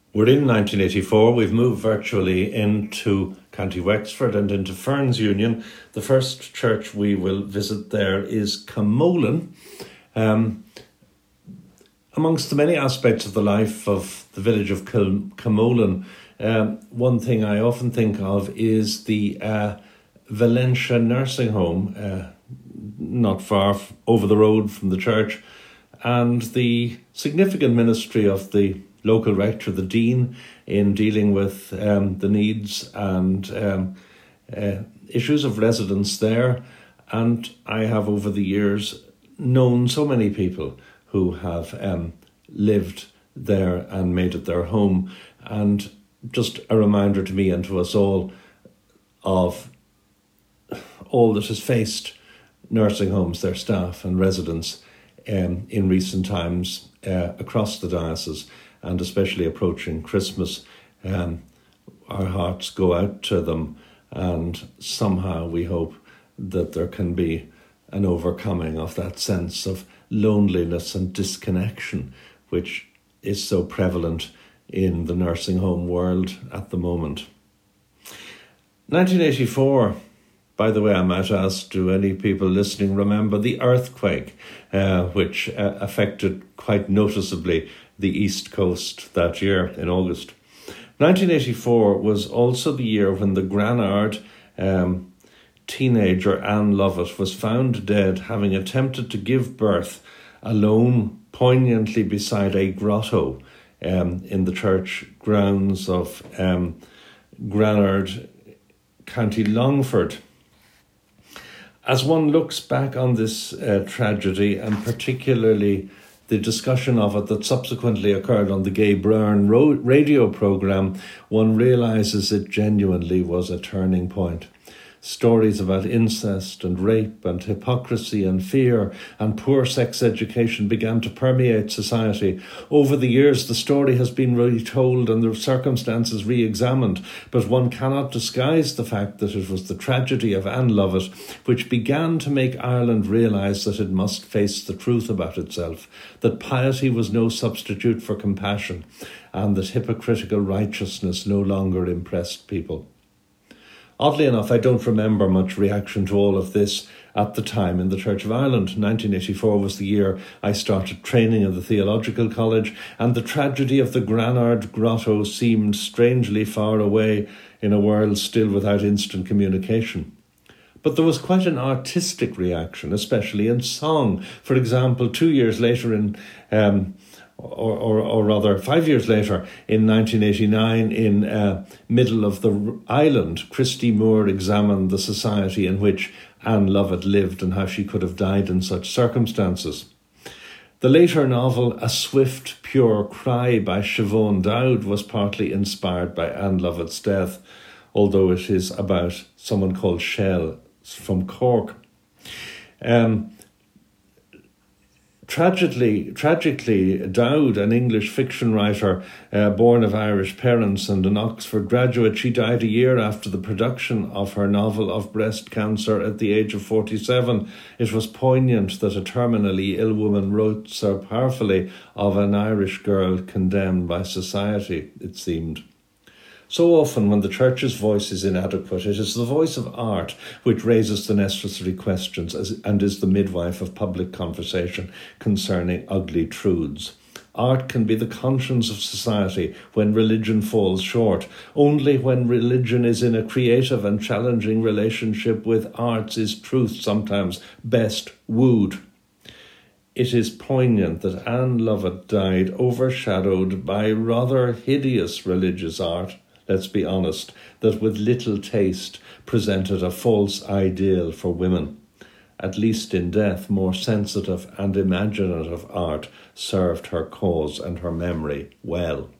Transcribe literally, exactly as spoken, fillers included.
We're in nineteen eighty-four. We've moved virtually into County Wexford and into Ferns Union. The first church we will visit there is Camolan. Um, amongst the many aspects of the life of the village of Camolan, um, one thing I often think of is the uh, Valentia nursing home, uh, not far f- over the road from the church, and the significant ministry of the local rector, the dean, in dealing with um, the needs and um, uh, issues of residents there. And I have over the years known so many people who have um, lived there and made it their home. And just a reminder to me and to us all of all that has faced nursing homes, their staff and residents um, in recent times uh, across the diocese. And especially approaching Christmas, um, our hearts go out to them, and somehow we hope that there can be an overcoming of that sense of loneliness and disconnection, which is so prevalent in the nursing home world at the moment. nineteen eighty-four, by the way, I might ask, do any people listening remember the earthquake, uh, which uh, affected quite noticeably the East Coast that year in August? nineteen eighty-four was also the year when the Granard um, teenager Anne Lovett was found dead, having attempted to give birth alone, poignantly beside a grotto um, in the church grounds of um, Granard, County Longford. As one looks back on this uh, tragedy, and particularly the discussion of it that subsequently occurred on the Gay Byrne ro- radio programme, one realises it genuinely was a turning point. Stories about incest and rape and hypocrisy and fear and poor sex education began to permeate society. Over the years, the story has been retold and the circumstances re-examined, but one cannot disguise the fact that it was the tragedy of Anne Lovett which began to make Ireland realise that it must face the truth about itself, that piety was no substitute for compassion, and that hypocritical righteousness no longer impressed people. Oddly enough, I don't remember much reaction to all of this at the time in the Church of Ireland. nineteen eighty-four was the year I started training in the Theological College, and the tragedy of the Granard Grotto seemed strangely far away in a world still without instant communication. But there was quite an artistic reaction, especially in song. For example, two years later in... Um, Or, or, or rather, five years later, in nineteen eighty-nine, in uh, Middle of the Island, Christy Moore examined the society in which Anne Lovett lived and how she could have died in such circumstances. The later novel, A Swift, Pure Cry by Siobhan Dowd, was partly inspired by Anne Lovett's death, although it is about someone called Shell from Cork. Um... Tragically, tragically, Dowd, an English fiction writer uh, born of Irish parents and an Oxford graduate, she died a year after the production of her novel of breast cancer at the age of forty-seven. It was poignant that a terminally ill woman wrote so powerfully of an Irish girl condemned by society, it seemed. So often when the Church's voice is inadequate, it is the voice of art which raises the necessary questions as, and is the midwife of public conversation concerning ugly truths. Art can be the conscience of society when religion falls short. Only when religion is in a creative and challenging relationship with arts is truth sometimes best wooed. It is poignant that Anne Lovett died overshadowed by rather hideous religious art, let's be honest, that with little taste presented a false ideal for women. At least in death, more sensitive and imaginative art served her cause and her memory well.